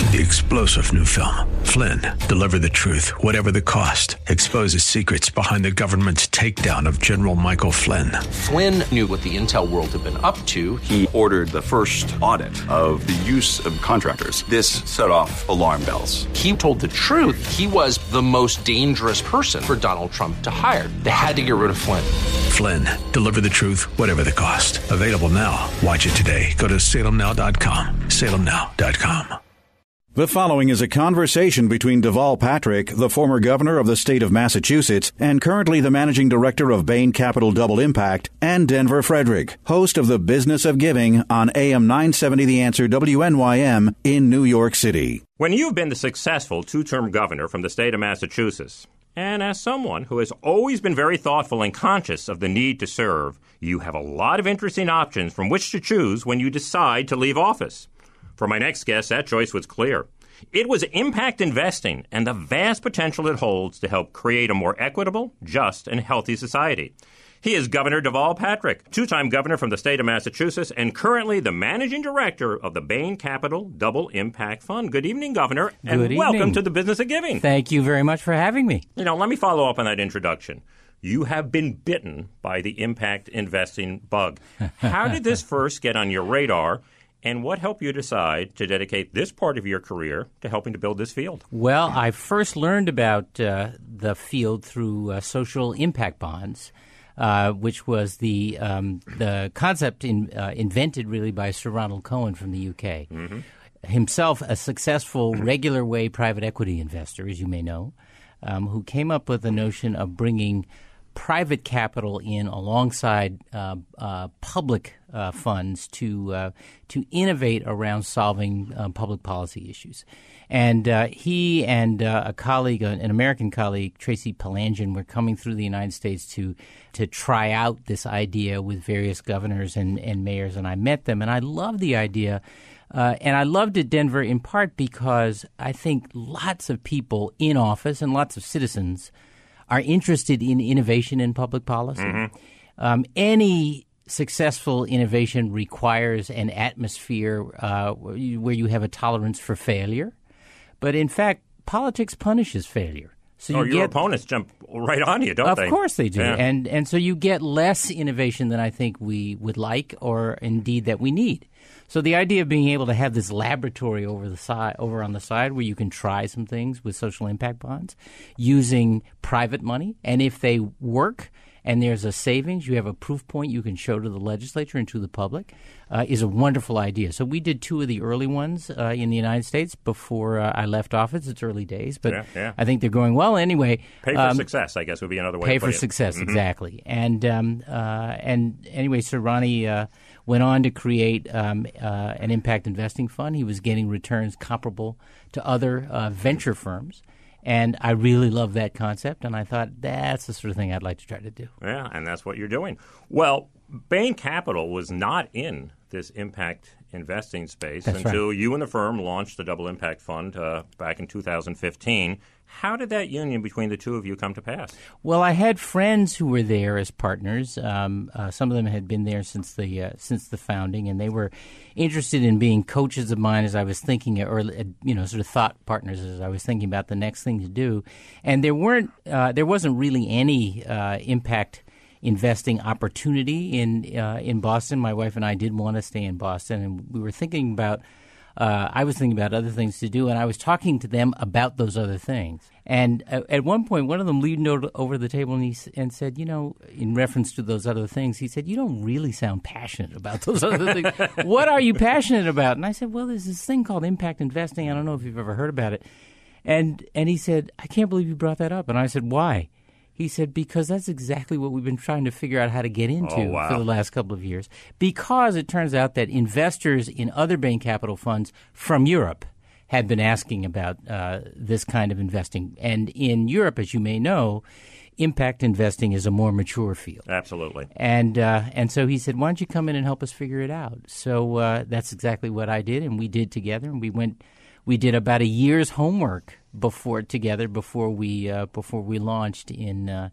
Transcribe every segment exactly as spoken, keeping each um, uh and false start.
The explosive new film, Flynn, deliver the truth, whatever the cost, exposes secrets behind the government's takedown of General Michael Flynn. Flynn knew what the intel world had been up to. He ordered the first audit of the use of contractors. This set off alarm bells. He told the truth. He was the most dangerous person for Donald Trump to hire. They had to get rid of Flynn. Flynn, deliver the truth, whatever the cost. Available now. Watch it today. Go to salem now dot com. salem now dot com. The following is a conversation between Deval Patrick, the former governor of the state of Massachusetts and currently the managing director of Bain Capital Double Impact, and Denver Frederick, host of The Business of Giving on A M nine seventy The Answer W N Y M in New York City. When you've been the successful two-term governor from the state of Massachusetts, and as someone who has always been very thoughtful and conscious of the need to serve, you have a lot of interesting options from which to choose when you decide to leave office. For my next guest, that choice was clear. It was impact investing and the vast potential it holds to help create a more equitable, just, and healthy society. He is Governor Deval Patrick, two-time governor from the state of Massachusetts and currently the managing director of the Bain Capital Double Impact Fund. Good evening, Governor, and Good welcome evening. to the Business of Giving. Thank you very much for having me. You know, let me follow up on that introduction. You have been bitten by the impact investing bug. How did this first get on your radar? And what helped you decide to dedicate this part of your career to helping to build this field? Well, I first learned about uh, the field through uh, social impact bonds, uh, which was the um, the concept in, uh, invented really by Sir Ronald Cohen from the U K. Mm-hmm. Himself a successful regular way private equity investor, as you may know, um, who came up with the notion of bringing private capital in alongside uh, uh, public uh, funds to uh, to innovate around solving uh, public policy issues. And uh, he and uh, a colleague, an American colleague, Tracy Palangian, were coming through the United States to to try out this idea with various governors and, and mayors. And I met them, and I loved the idea. Uh, and I loved it, Denver, in part because I think lots of people in office and lots of citizens are interested in innovation in public policy. Mm-hmm. Um, any successful innovation requires an atmosphere uh, where you have a tolerance for failure. But in fact, politics punishes failure. So oh, you your get, opponents jump right on you, don't of they? Of course they do. Yeah. And and so you get less innovation than I think we would like or indeed that we need. So the idea of being able to have this laboratory over the side, over on the side where you can try some things with social impact bonds using private money, and if they work and there's a savings, you have a proof point you can show to the legislature and to the public, uh, is a wonderful idea. So we did two of the early ones uh, in the United States before uh, I left office. It's early days, but yeah, yeah. I think they're going well anyway. Pay for um, success, I guess, would be another way pay to put for it. success, Mm-hmm. exactly. And um, uh, and anyway, Sir Ronnie uh, went on to create um, uh, an impact investing fund. He was getting returns comparable to other uh, venture firms. And I really love that concept, and I thought that's the sort of thing I'd like to try to do. Yeah, and that's what you're doing. Well, Bain Capital was not in this impact investing space That's until right. you and the firm launched the Double Impact Fund uh, back in two thousand fifteen. How did that union between the two of you come to pass? Well, I had friends who were there as partners. Um, uh, some of them had been there since the uh, since the founding, and they were interested in being coaches of mine as I was thinking, or you know, sort of thought partners as I was thinking about the next thing to do. And there weren't, uh, there wasn't really any uh, impact investing opportunity in uh, in Boston. My wife and I did want to stay in Boston, and we were thinking about. Uh, I was thinking about other things to do, and I was talking to them about those other things. And uh, at one point, one of them leaned over, over the table and, he, and said, you know, in reference to those other things, he said, you don't really sound passionate about those other things. What are you passionate about? And I said, well, there's this thing called impact investing. I don't know if you've ever heard about it. And and he said, I can't believe you brought that up. And I said, why? He said, because that's exactly what we've been trying to figure out how to get into oh, wow. for the last couple of years. Because it turns out that investors in other Bain Capital funds from Europe had been asking about uh, this kind of investing. And in Europe, as you may know, impact investing is a more mature field. Absolutely. And uh, and so he said, why don't you come in and help us figure it out? So uh, that's exactly what I did, and we did together. And we went, we did about a year's homework before together before we uh, before we launched in uh,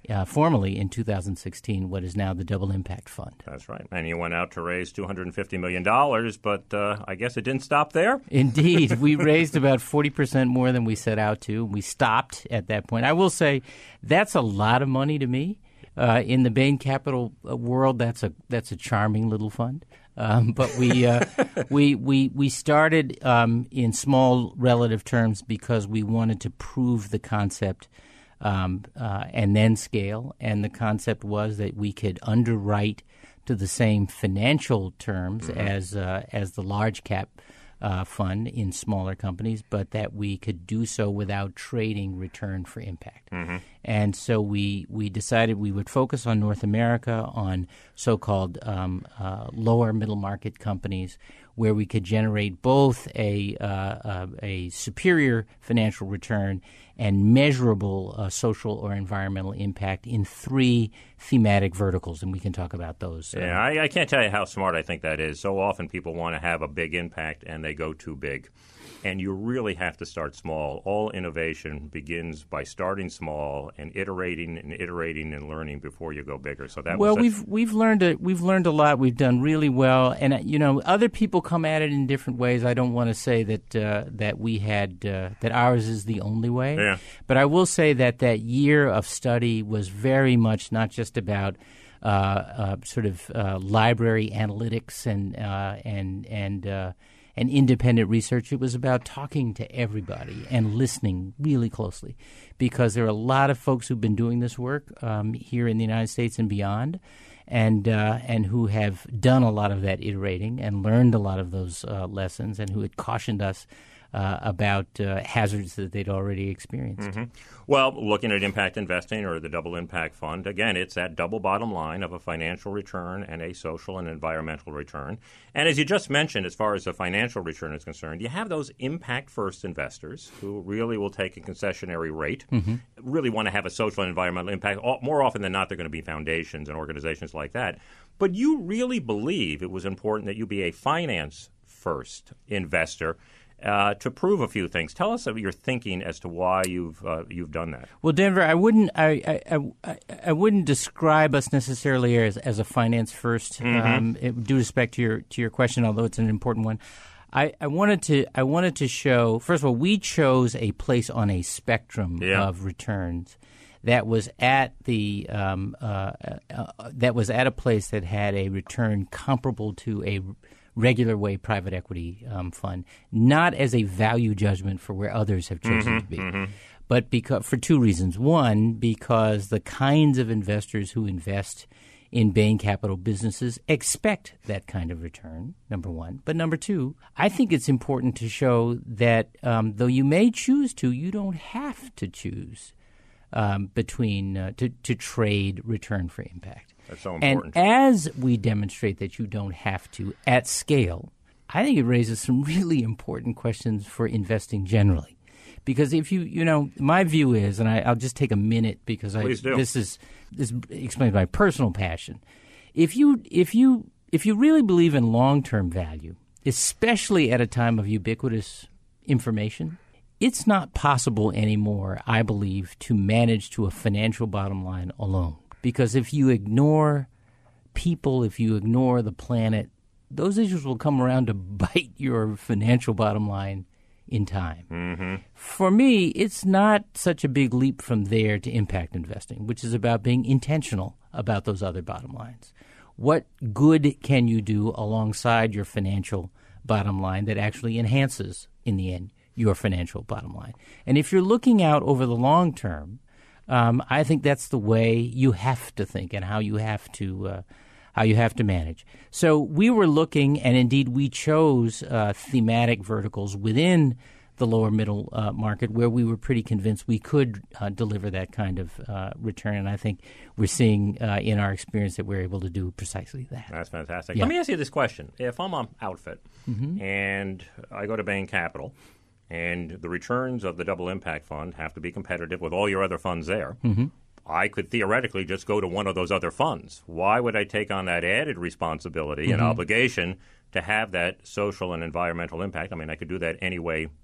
uh, formally in two thousand sixteen what is now the Double Impact Fund. That's right. And you went out to raise two hundred fifty million dollars, but uh, I guess it didn't stop there? Indeed. We raised about forty percent more than we set out to. We stopped at that point. I will say that's a lot of money to me. Uh, in the Bain Capital world, that's a that's a charming little fund. Um, but we, uh, we we we started um, in small relative terms because we wanted to prove the concept um, uh, and then scale. And the concept was that we could underwrite to the same financial terms mm-hmm. as uh, as the large cap uh, fund in smaller companies, but that we could do so without trading return for impact. Mm-hmm. And so we we decided we would focus on North America, on so-called um, uh, lower middle market companies, where we could generate both a uh, uh, a superior financial return and measurable uh, social or environmental impact in three thematic verticals, and we can talk about those. Yeah, uh, I, I can't tell you how smart I think that is. So often people want to have a big impact, and they go too big. And you really have to start small. All innovation begins by starting small and iterating and iterating and learning before you go bigger. So that well, was we've we've learned a, we've learned a lot. We've done really well, and uh, you know, other people come at it in different ways. I don't want to say that uh, that we had uh, that ours is the only way. Yeah. But I will say that that year of study was very much not just about uh, uh, sort of uh, library analytics and uh, and and. Uh, and independent research. It was about talking to everybody and listening really closely, because there are a lot of folks who've been doing this work um, here in the United States and beyond, and uh, and who have done a lot of that iterating and learned a lot of those uh, lessons, and who had cautioned us Uh, about uh, hazards that they'd already experienced. Mm-hmm. Well, looking at impact investing or the Double Impact Fund, again, it's that double bottom line of a financial return and a social and environmental return. And as you just mentioned, as far as the financial return is concerned, you have those impact-first investors who really will take a concessionary rate, mm-hmm. really want to have a social and environmental impact. More often than not, they're going to be foundations and organizations like that. But you really believe it was important that you be a finance-first investor Uh, to prove a few things. Tell us of your thinking as to why you've uh, you've done that. Well, Denver, I wouldn't I I, I, I wouldn't describe us necessarily as, as a finance first. Mm-hmm. Um, it, due respect to your to your question, although it's an important one, I, I wanted to I wanted to show, first of all, we chose a place on a spectrum yeah. of returns that was at the um, uh, uh, that was at a place that had a return comparable to a regular way private equity um, fund, not as a value judgment for where others have chosen mm-hmm, to be, mm-hmm. but because for two reasons. One, because the kinds of investors who invest in Bain Capital businesses expect that kind of return, number one. But number two, I think it's important to show that um, though you may choose to, you don't have to choose um, between uh, to, to trade return for impact. That's so important. And as we demonstrate that you don't have to at scale, I think it raises some really important questions for investing generally. Because if you, you know, my view is, and I, I'll just take a minute because I, this is this explains my personal passion. If you if you if you really believe in long-term value, especially at a time of ubiquitous information, it's not possible anymore, I believe, to manage to a financial bottom line alone. Because if you ignore people, if you ignore the planet, those issues will come around to bite your financial bottom line in time. Mm-hmm. For me, it's not such a big leap from there to impact investing, which is about being intentional about those other bottom lines. What good can you do alongside your financial bottom line that actually enhances, in the end, your financial bottom line? And if you're looking out over the long term, Um, I think that's the way you have to think and how you have to uh, how you have to manage. So we were looking, and indeed we chose uh, thematic verticals within the lower middle uh, market where we were pretty convinced we could uh, deliver that kind of uh, return. And I think we're seeing uh, in our experience that we're able to do precisely that. That's fantastic. Yeah. Let me ask you this question. If I'm an outfit mm-hmm. and I go to Bain Capital, and the returns of the Double Impact Fund have to be competitive with all your other funds there, mm-hmm. I could theoretically just go to one of those other funds. Why would I take on that added responsibility mm-hmm. and obligation to have that social and environmental impact? I mean, I could do that anyway if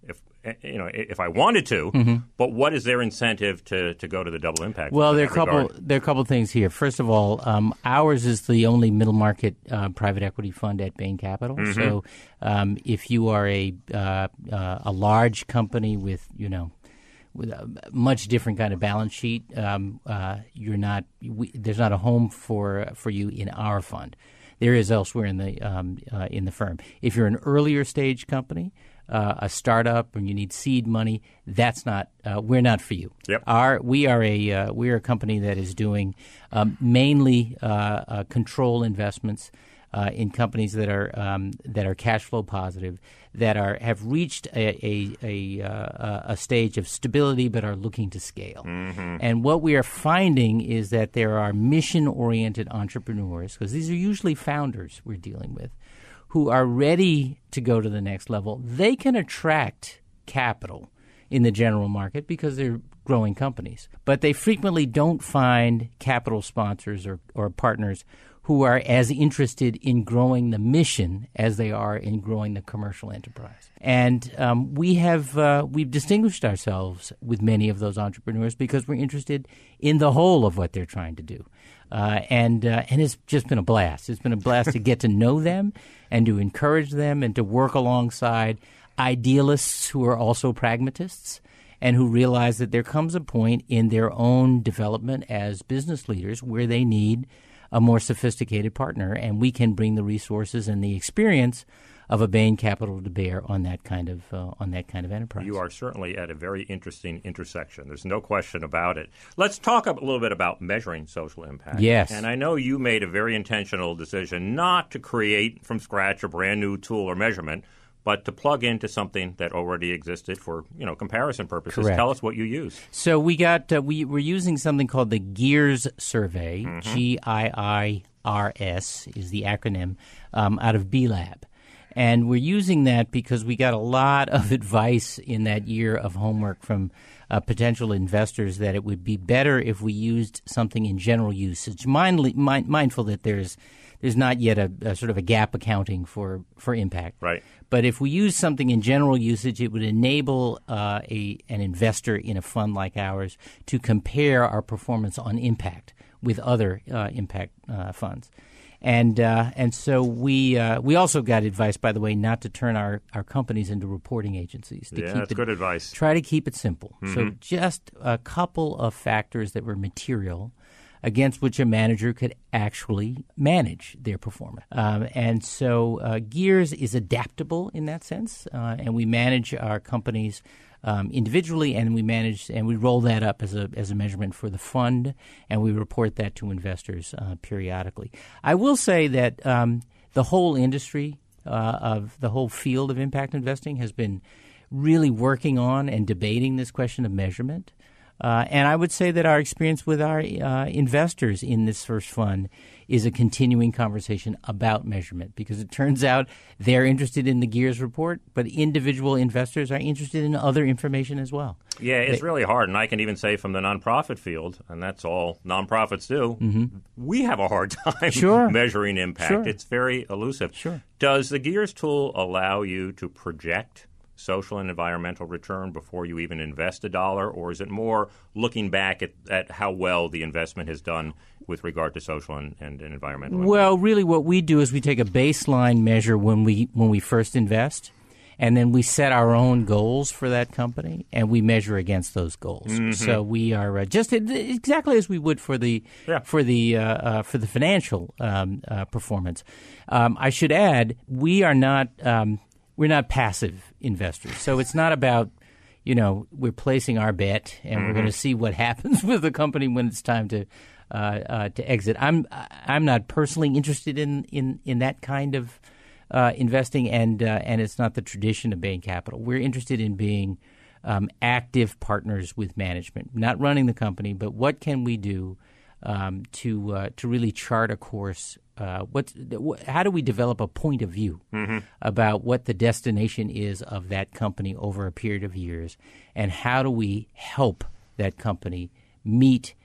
you know, if I wanted to. Mm-hmm. But what is their incentive to, to go to the double impact? Well, there are a couple. There are a couple of things here. First of all, um, ours is the only middle market uh, private equity fund at Bain Capital. Mm-hmm. So, um, if you are a uh, uh, a large company with you know. with a much different kind of balance sheet, um, uh, you're not. We, there's not a home for for you in our fund. There is elsewhere in the um, uh, in the firm. If you're an earlier stage company, uh, a startup, and you need seed money, that's not. Uh, we're not for you. Yep. Our we are a uh, we are a company that is doing um, mainly uh, uh, control investments uh, in companies that are um, that are cash flow positive, that are have reached a a, a, uh, a stage of stability but are looking to scale. Mm-hmm. And what we are finding is that there are mission-oriented entrepreneurs, because these are usually founders we're dealing with, who are ready to go to the next level. They can attract capital in the general market because they're growing companies, but they frequently don't find capital sponsors or, or partners who are as interested in growing the mission as they are in growing the commercial enterprise. And um, we have uh, we've distinguished ourselves with many of those entrepreneurs because we're interested in the whole of what they're trying to do. Uh, and uh, and it's just been a blast. It's been a blast to get to know them and to encourage them and to work alongside idealists who are also pragmatists and who realize that there comes a point in their own development as business leaders where they need a more sophisticated partner, and we can bring the resources and the experience of a Bain Capital to bear on that kind of uh, on that kind of enterprise. You are certainly at a very interesting intersection. There's no question about it. Let's talk a little bit about measuring social impact. Yes. And I know you made a very intentional decision not to create from scratch a brand new tool or measurement, but to plug into something that already existed for, you know, comparison purposes. Correct. Tell us what you use. So we got uh, we we're using something called the GIRS survey. Mm-hmm. G I I R S is the acronym um, out of B Lab. And we're using that because we got a lot of advice in that year of homework from uh, potential investors that it would be better if we used something in general usage, mindly, mind, mindful that there's there's not yet a, a sort of a gap accounting for, for impact. Right. But if we use something in general usage, it would enable uh, a an investor in a fund like ours to compare our performance on impact with other uh, impact uh, funds. And uh, and so we uh, we also got advice, by the way, not to turn our, our companies into reporting agencies. To yeah, keep that's it, good advice. Try to keep it simple. Mm-hmm. So just a couple of factors that were material against which a manager could actually manage their performance. Um, and so uh, GIRS is adaptable in that sense, uh, and we manage our companies Um, individually, and we manage and we roll that up as a as a measurement for the fund, and we report that to investors uh, periodically. I will say that um, the whole industry uh, of the whole field of impact investing has been really working on and debating this question of measurement. Uh, and I would say that our experience with our uh, investors in this first fund is a continuing conversation about measurement, because it turns out they're interested in the GIRS report, but individual investors are interested in other information as well. Yeah, it's they, really hard. And I can even say from the nonprofit field, and that's all nonprofits do, mm-hmm. we have a hard time sure. measuring impact. Sure. It's very elusive. Sure. Does the GIRS tool allow you to project social and environmental return before you even invest a dollar, or is it more looking back at, at how well the investment has done with regard to social and, and, and environmental impact? Well, really what we do is we take a baseline measure when we when we first invest, and then we set our own goals for that company, and we measure against those goals. Mm-hmm. So we are uh, just exactly as we would for the yeah. for the uh, uh, for the financial um, uh, performance. Um, I should add, we are not um, we're not passive investors. So it's not about, you know, we're placing our bet and mm-hmm. we're going to see what happens with the company when it's time to uh, uh, to exit. I'm I'm not personally interested in in, in that kind of uh, investing, and uh, and it's not the tradition of Bain Capital. We're interested in being um, active partners with management, not running the company, but what can we do um, to uh, to really chart a course. Uh, what's, wh- how do we develop a point of view mm-hmm. about what the destination is of that company over a period of years, and how do we help that company meet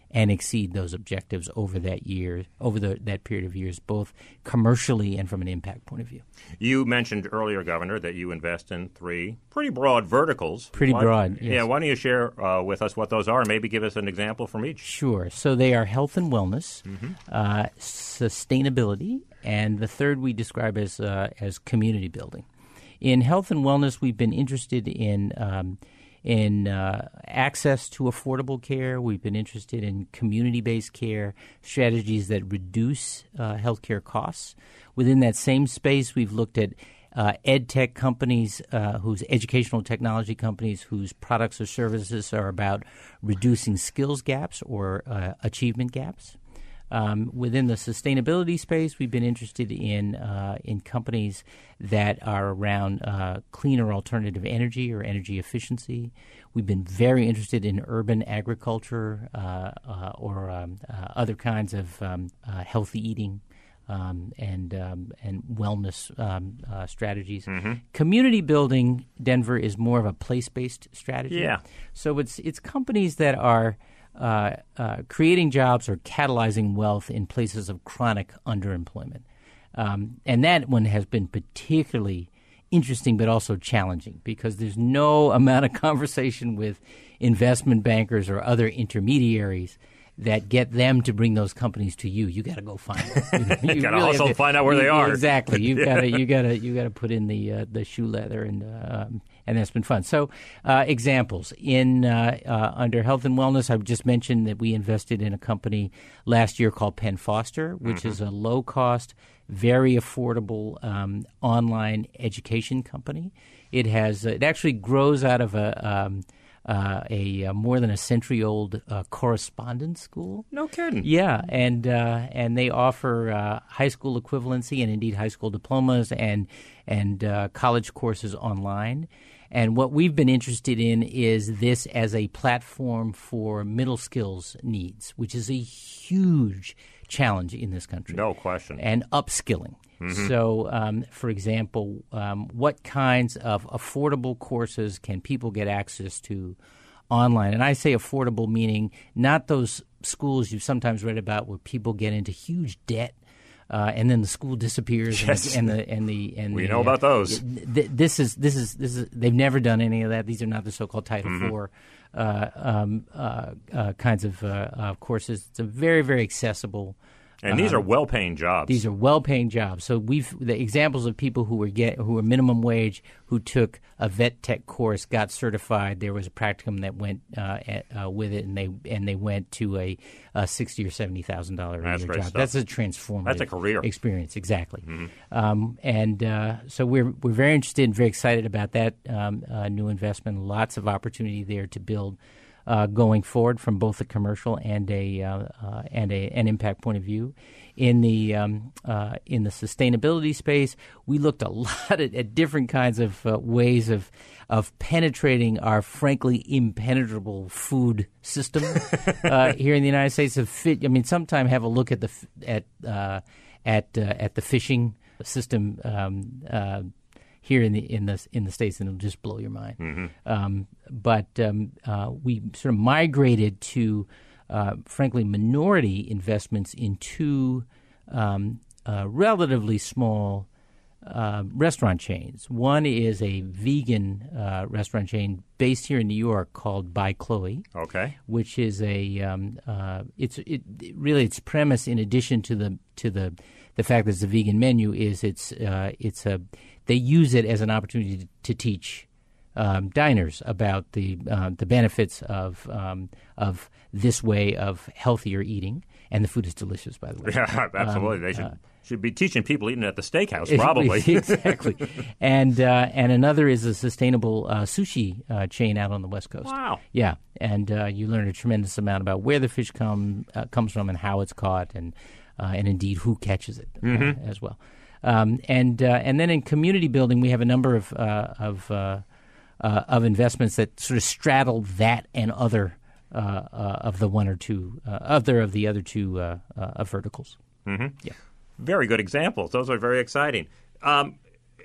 and exceed those objectives over that year, over the, that period of years, both commercially and from an impact point of view. You mentioned earlier, Governor, that you invest in three pretty broad verticals. Pretty why, broad, yes. Yeah, why don't you share uh, with us what those are and maybe give us an example from each? Sure. So they are health and wellness, mm-hmm. uh, sustainability, and the third we describe as uh, as community building. In health and wellness, we've been interested in um, in uh, access to affordable care. We've been interested in community-based care, strategies that reduce uh, healthcare costs. Within that same space, we've looked at uh, ed tech companies, uh, whose educational technology companies, whose products or services are about reducing skills gaps or uh, achievement gaps. Um, within the sustainability space, we've been interested in uh, in companies that are around uh, cleaner alternative energy or energy efficiency. We've been very interested in urban agriculture uh, uh, or um, uh, other kinds of um, uh, healthy eating um, and um, and wellness um, uh, strategies. Mm-hmm. Community building, Denver, is more of a place-based strategy. Yeah. So it's it's companies that are Uh, uh, creating jobs or catalyzing wealth in places of chronic underemployment. Um, and that one has been particularly interesting but also challenging because there's no amount of conversation with investment bankers or other intermediaries that get them to bring those companies to you. You got to go find them. You, you got to also find out where you, they are. Exactly. You've yeah. got to you got to you got to put in the uh, the shoe leather and uh, um, and that's been fun. So uh, examples in uh, uh, under health and wellness, I've just mentioned that we invested in a company last year called Penn Foster, which mm-hmm. is a low cost, very affordable um, online education company. It has uh, it actually grows out of a um, Uh, a uh, more than a century-old uh, correspondence school. No kidding. Yeah, and uh, and they offer uh, high school equivalency and indeed high school diplomas and and uh, college courses online. And what we've been interested in is this as a platform for middle skills needs, which is a huge challenge in this country. No question. And upskilling. Mm-hmm. So, um, for example, um, what kinds of affordable courses can people get access to online? And I say affordable meaning not those schools you've sometimes read about where people get into huge debt uh, and then the school disappears. Yes. And the and the and the and we the, know uh, about those. Th- this is this is this is they've never done any of that. These are not the so-called Title mm-hmm. Four uh, um, uh, uh, kinds of uh, uh, courses. It's a very very accessible. And these um, are well-paying jobs. These are well-paying jobs. So we've the examples of people who were get who were minimum wage who took a vet tech course, got certified. There was a practicum that went uh, at, uh, with it, and they and they went to a, a sixty or seventy thousand dollar a year job. Stuff. That's a transformative. That's a career experience, exactly. Mm-hmm. Um, and uh, so we're we're very interested and very excited about that um, uh, new investment. Lots of opportunity there to build. Uh, going forward from both a commercial and a uh, uh, and a an impact point of view. In the um, uh, in the sustainability space, we looked a lot at, at different kinds of uh, ways of of penetrating our frankly impenetrable food system uh, here in the United States. Of fit, I mean, sometime have a look at the at uh, at uh, at the fishing system. Um, uh, Here in the in the in the States, and it'll just blow your mind. Mm-hmm. Um, but um, uh, we sort of migrated to, uh, frankly, minority investments in two um, uh, relatively small uh, restaurant chains. One is a vegan uh, restaurant chain based here in New York called By Chloe. Okay, which is a um, uh, it's it, it really its premise, in addition to the to the the fact that it's a vegan menu, is it's uh, it's a they use it as an opportunity to, to teach um, diners about the uh, the benefits of um, of this way of healthier eating, and the food is delicious, by the way. Yeah, absolutely. Um, they should uh, should be teaching people eating at the steakhouse, probably. Exactly. and uh, and another is a sustainable uh, sushi uh, chain out on the West Coast. Wow. Yeah, and uh, you learn a tremendous amount about where the fish come uh, comes from and how it's caught, and uh, and indeed who catches it mm-hmm. uh, as well. Um, and uh, and then in community building, we have a number of uh, of uh, uh, of investments that sort of straddle that and other uh, uh, of the one or two uh, other of the other two uh, uh, verticals. Mm-hmm. Yeah, very good examples. Those are very exciting. Um,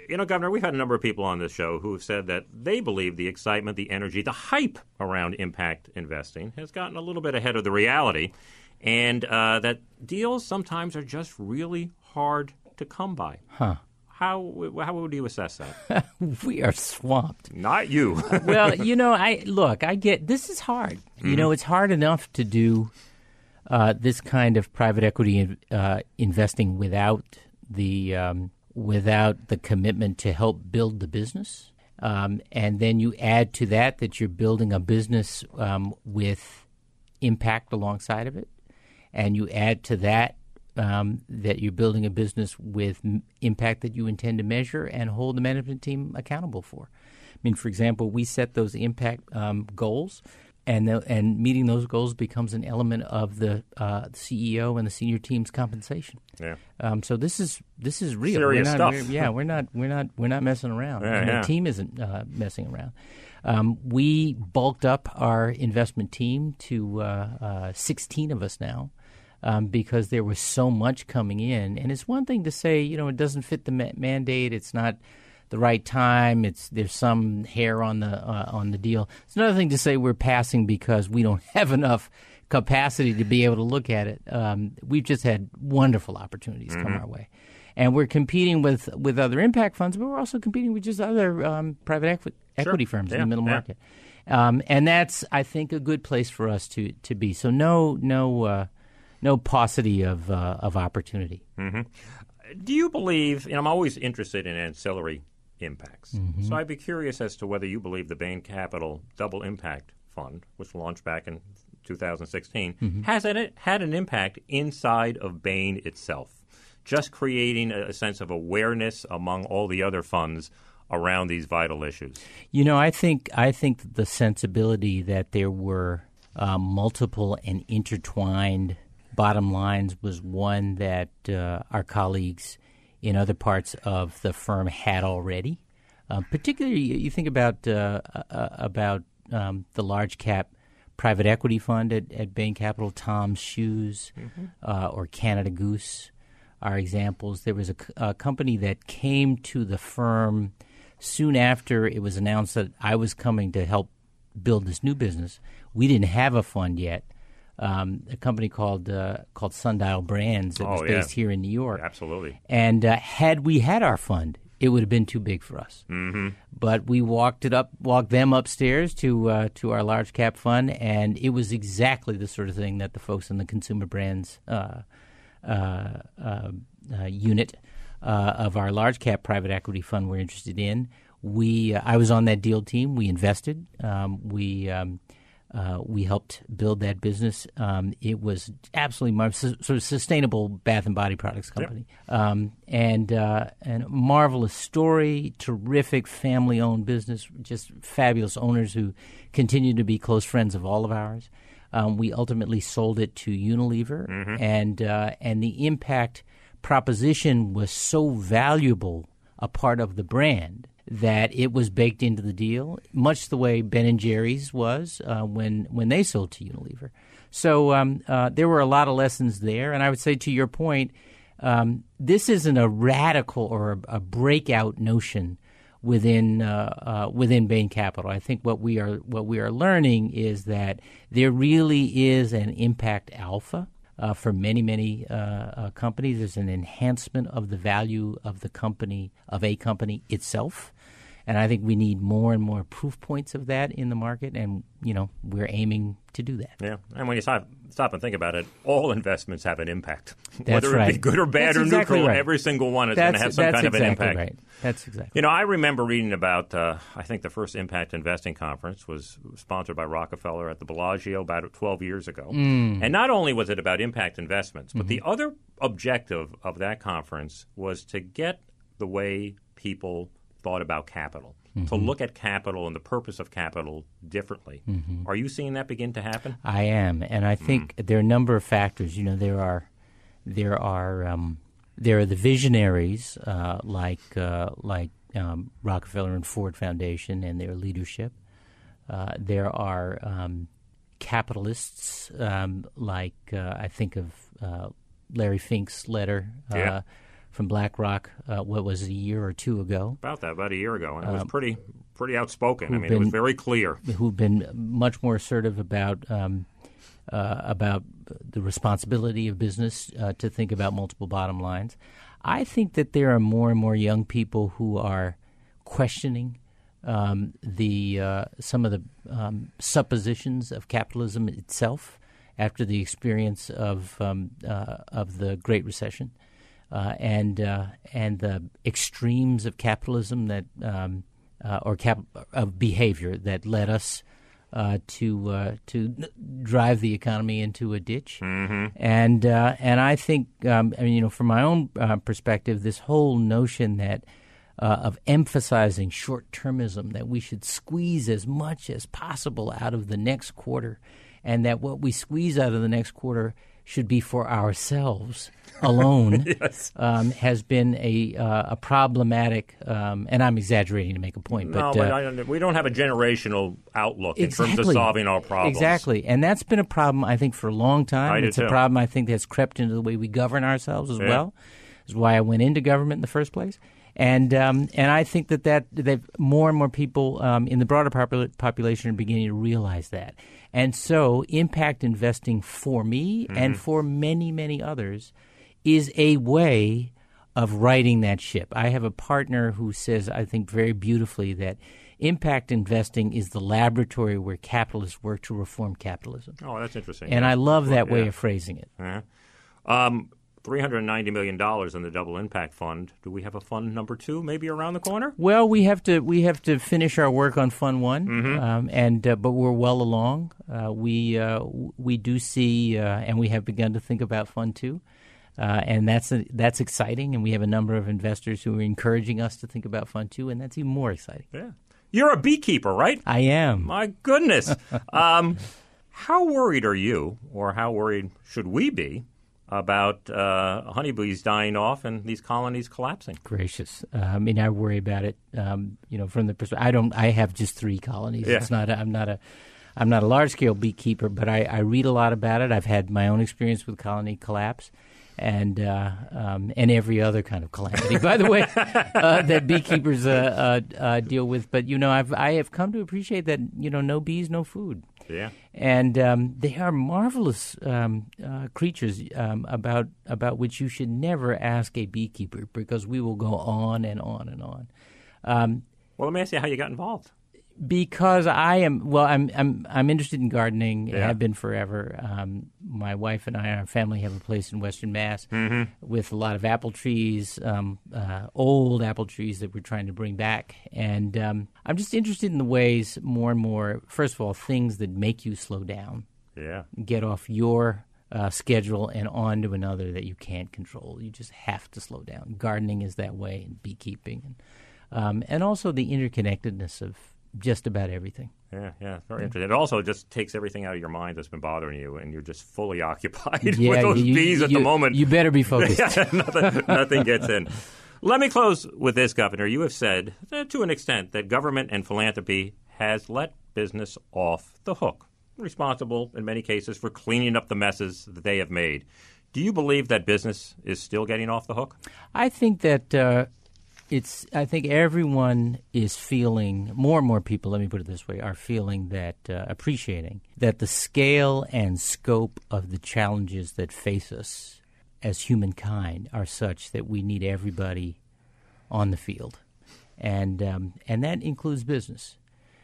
You know, Governor, we've had a number of people on this show who have said that they believe the excitement, the energy, the hype around impact investing has gotten a little bit ahead of the reality, and uh, that deals sometimes are just really hard to come by. Huh. How how would you assess that? We are swamped. Not you. Well, you know, I look, I get this is hard. Mm-hmm. You know, it's hard enough to do uh, this kind of private equity uh, investing without the um, without the commitment to help build the business, um, and then you add to that that you're building a business um, with impact alongside of it, and you add to that. Um, that you're building a business with m- impact that you intend to measure and hold the management team accountable for. I mean, for example, we set those impact um, goals, and the, and meeting those goals becomes an element of the uh, C E O and the senior team's compensation. Yeah. Um, so this is this is real. Serious we're not, stuff. We're, yeah, we're not we're not we're not messing around. Yeah, and yeah. The team isn't uh, messing around. Um, we bulked up our investment team to uh, uh, sixteen of us now. Um, because there was so much coming in. And it's one thing to say, you know, it doesn't fit the ma- mandate, it's not the right time, it's there's some hair on the uh, on the deal. It's another thing to say we're passing because we don't have enough capacity to be able to look at it. Um, we've just had wonderful opportunities mm-hmm. come our way. And we're competing with, with other impact funds, but we're also competing with just other um, private equi- sure. equity firms yeah. in the middle yeah. market. Um, and that's, I think, a good place for us to, to be. So no no uh, no paucity of uh, of opportunity. Mm-hmm. Do you believe, and I'm always interested in ancillary impacts, mm-hmm. so I'd be curious as to whether you believe the Bain Capital Double Impact Fund, which launched back in two thousand sixteen, mm-hmm. has it had an impact inside of Bain itself, just creating a, a sense of awareness among all the other funds around these vital issues? You know, I think I think the sensibility that there were uh, multiple and intertwined bottom lines was one that uh, our colleagues in other parts of the firm had already. Uh, particularly, you think about uh, uh, about um, the large cap private equity fund at, at Bain Capital, Tom's Shoes, mm-hmm. uh, or Canada Goose are examples. There was a, a company that came to the firm soon after it was announced that I was coming to help build this new business. We didn't have a fund yet. Um, a company called uh, called Sundial Brands that oh, was based yeah. here in New York. Absolutely. And uh, had we had our fund, it would have been too big for us. Mm-hmm. But we walked it up, walked them upstairs to uh, to our large cap fund, and it was exactly the sort of thing that the folks in the consumer brands uh, uh, uh, uh, unit uh, of our large cap private equity fund were interested in. We, uh, I was on that deal team. We invested. Um, we. Um, Uh, we helped build that business. Um, it was absolutely mar- su- sort of sustainable bath and body products company, yep. um, and uh, and a marvelous story. Terrific family-owned business, just fabulous owners who continue to be close friends of all of ours. Um, we ultimately sold it to Unilever, mm-hmm. and uh, and the impact proposition was so valuable a part of the brand that it was baked into the deal, much the way Ben and Jerry's was uh, when when they sold to Unilever. So um, uh, there were a lot of lessons there, and I would say to your point, um, this isn't a radical or a, a breakout notion within uh, uh, within Bain Capital. I think what we are what we are learning is that there really is an impact alpha. Uh, for many, many uh, uh, companies, there's an enhancement of the value of the company, of a company itself. And I think we need more and more proof points of that in the market, and, you know, we're aiming to do that. Yeah, and when you stop, stop and think about it, all investments have an impact. That's Whether right. it be good or bad that's or exactly neutral, right. every single one is that's, going to have some kind exactly of an impact. Right. That's exactly You know, I remember reading about, uh, I think the first Impact Investing Conference was sponsored by Rockefeller at the Bellagio about twelve years ago. Mm. And not only was it about impact investments, but Mm-hmm. the other objective of that conference was to get the way people thought about capital. Mm-hmm. To look at capital and the purpose of capital differently. Mm-hmm. Are you seeing that begin to happen? I am, and I think mm. there are a number of factors. You know, there are there are um, there are the visionaries uh, like uh, like um, Rockefeller and Ford Foundation and their leadership. Uh, there are um, capitalists um, like uh, I think of uh, Larry Fink's letter. Uh, yeah. from BlackRock, uh, what was it, a year or two ago. About that, about a year ago. And it was Um, pretty pretty outspoken. I mean, been- it was very clear. Who've been much more assertive about um, uh, about the responsibility of business uh, to think about multiple bottom lines. I think that there are more and more young people who are questioning um, the uh, some of the um, suppositions of capitalism itself after the experience of um, uh, of the Great Recession uh, and uh, and the extremes of capitalism that um, uh, or cap- of behavior that led us uh, to uh, to drive the economy into a ditch. Mm-hmm. And uh, and I think um, I mean you know from my own uh, perspective, this whole notion that Uh, of emphasizing short-termism, that we should squeeze as much as possible out of the next quarter, and that what we squeeze out of the next quarter should be for ourselves alone, Yes. um, has been a uh, a problematic, um, and I'm exaggerating to make a point. No, but, but uh, I, we don't have a generational outlook in terms of Exactly. solving our problems. Exactly. And that's been a problem, I think, for a long time. I do it's too. a problem, I think, that's crept into the way we govern ourselves as Yeah. well. That's why I went into government in the first place. And um, and I think that, that they've, more and more people um, in the broader popul- population are beginning to realize that. And so impact investing for me Mm-hmm. and for many, many others is a way of righting that ship. I have a partner who says, I think very beautifully, that impact investing is the laboratory where capitalists work to reform capitalism. Oh, that's interesting. And Yeah. I love that way Yeah. of phrasing it. Uh-huh. Um, three hundred ninety million dollars in the Double Impact Fund. Do we have a fund number two maybe around the corner? Well, we have to we have to finish our work on Fund One, Mm-hmm. um, and uh, but we're well along. Uh, we uh, we do see, uh, and we have begun to think about Fund Two, uh, and that's a, that's exciting. And we have a number of investors who are encouraging us to think about Fund Two, and that's even more exciting. Yeah. You're a beekeeper, right? I am. My goodness. um, how worried are you, or how worried should we be, about uh, honeybees dying off and these colonies collapsing? Gracious. Uh, I mean, I worry about it. Um, you know, from the perspective, I don't. I have just three colonies. Yeah. It's not. A, I'm not a. I'm not a large scale beekeeper, but I, I read a lot about it. I've had my own experience with colony collapse, and uh, um, and every other kind of calamity, by the way, uh, that beekeepers uh, uh, uh, deal with. But you know, I've I have come to appreciate that. You know, no bees, no food. Yeah. And um, they are marvelous um, uh, creatures um, about about which you should never ask a beekeeper, because we will go on and on and on. Um, Well, let me ask you how you got involved. because I am well, I'm I'm I'm interested in gardening. Yeah. Have been forever. Um, my wife and I, our family, have a place in Western Mass Mm-hmm. with a lot of apple trees, um, uh, old apple trees that we're trying to bring back. And um, I'm just interested in the ways more and more. First of all, things that make you slow down, Yeah. get off your uh, schedule and on to another that you can't control. You just have to slow down. Gardening is that way, and beekeeping, and um, and also the interconnectedness of just about everything. Yeah, yeah, very interesting. It also just takes everything out of your mind that's been bothering you, and you're just fully occupied with those you- bees at you- the moment. You better be focused. Yeah, nothing, nothing gets in. Let me close with this, Governor. You have said, uh, to an extent, that government and philanthropy has let business off the hook, responsible in many cases for cleaning up the messes that they have made. Do you believe that business is still getting off the hook? I think that uh, it's. I think everyone is feeling, more and more people, let me put it this way, are feeling that, uh, appreciating that the scale and scope of the challenges that face us as humankind are such that we need everybody on the field, and um, and that includes business.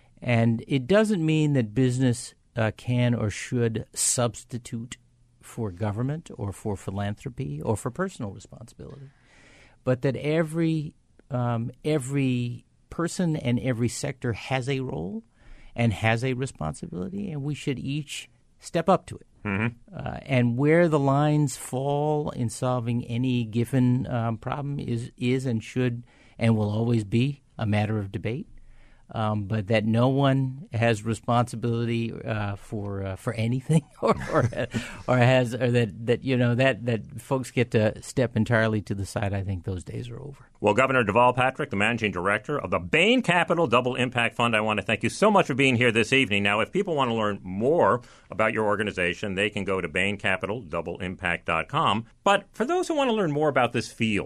And it doesn't mean that business uh, can or should substitute for government or for philanthropy or for personal responsibility, but that every um, every person and every sector has a role and has a responsibility, and we should each step up to it. Mm-hmm. Uh, and where the lines fall in solving any given um, problem is is and should and will always be a matter of debate. Um, but that no one has responsibility uh, for uh, for anything, or, or or has or that, that you know that, that folks get to step entirely to the side. I think those days are over. Well, Governor Deval Patrick, the Managing Director of the Bain Capital Double Impact Fund, I want to thank you so much for being here this evening. Now, if people want to learn more about your organization, they can go to bain capital double impact dot com. But for those who want to learn more about this field,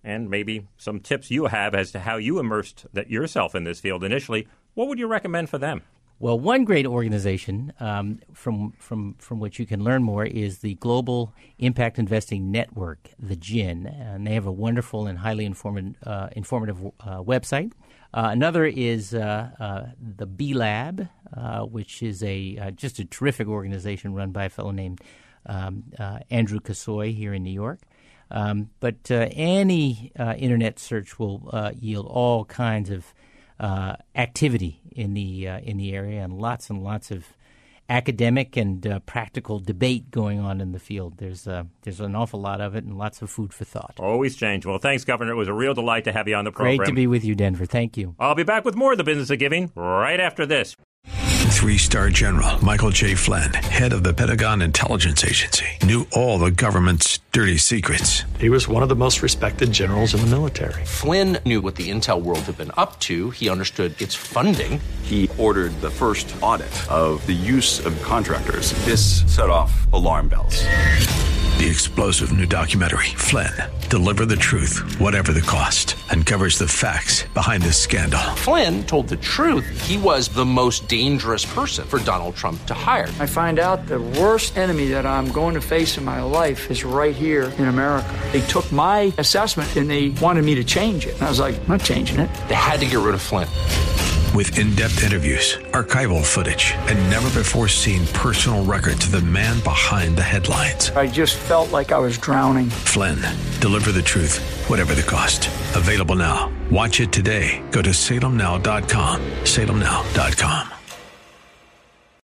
and maybe some tips you have as to how you immersed that yourself in this field initially, what would you recommend for them? Well, one great organization um, from from from which you can learn more is the Global Impact Investing Network, the G I N, and they have a wonderful and highly informative, uh, informative uh, website. Uh, another is uh, uh, the B Lab, uh, which is a uh, just a terrific organization run by a fellow named um, uh, Andrew Kasoy here in New York. Um, but uh, any uh, internet search will uh, yield all kinds of uh, activity in the uh, in the area, and lots and lots of academic and uh, practical debate going on in the field. There's uh, there's an awful lot of it, and lots of food for thought. Always change. Well, thanks, Governor. It was a real delight to have you on the program. Great to be with you, Denver. Thank you. I'll be back with more of the Business of Giving right after this. Three-star General Michael J. Flynn, head of the Pentagon Intelligence Agency, knew all the government's dirty secrets. He was one of the most respected generals in the military. Flynn knew what the intel world had been up to. He understood its funding. He ordered the first audit of the use of contractors. This set off alarm bells. The explosive new documentary, Flynn, Deliver the Truth, Whatever the Cost, uncovers the facts behind this scandal. Flynn told the truth. He was the most dangerous person for Donald Trump to hire. I find out the worst enemy that I'm going to face in my life is right here in America. They took my assessment and they wanted me to change it. And I was like, I'm not changing it. They had to get rid of Flynn. With in-depth interviews, archival footage, and never-before-seen personal records of the man behind the headlines. I just felt like I was drowning. Flynn, Deliver the Truth, Whatever the Cost. Available now. Watch it today. Go to salem now dot com. salem now dot com.